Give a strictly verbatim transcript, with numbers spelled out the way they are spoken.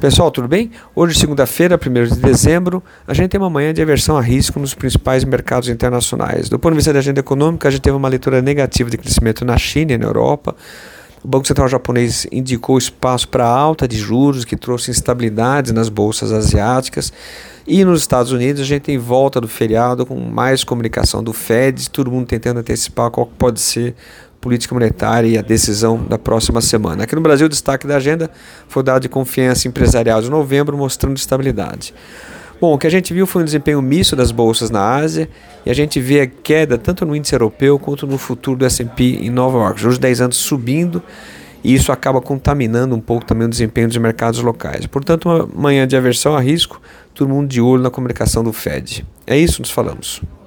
Pessoal, tudo bem? Hoje, segunda-feira, primeiro de dezembro, a gente tem uma manhã de aversão a risco nos principais mercados internacionais. Do ponto de vista da agenda econômica, a gente teve uma leitura negativa de crescimento na China e na Europa. O Banco Central japonês indicou espaço para alta de juros, que trouxe instabilidades nas bolsas asiáticas. E nos Estados Unidos, a gente tem volta do feriado com mais comunicação do Fed, todo mundo tentando antecipar qual pode ser política monetária e a decisão da próxima semana. Aqui no Brasil, o destaque da agenda foi o dado de confiança empresarial de novembro, mostrando estabilidade. Bom, o que a gente viu foi um desempenho misto das bolsas na Ásia e a gente vê a queda tanto no índice europeu quanto no futuro do S and P em Nova York. Juros de dez anos subindo e isso acaba contaminando um pouco também o desempenho dos mercados locais. Portanto, uma manhã de aversão a risco, todo mundo de olho na comunicação do Fed. É isso, nos falamos.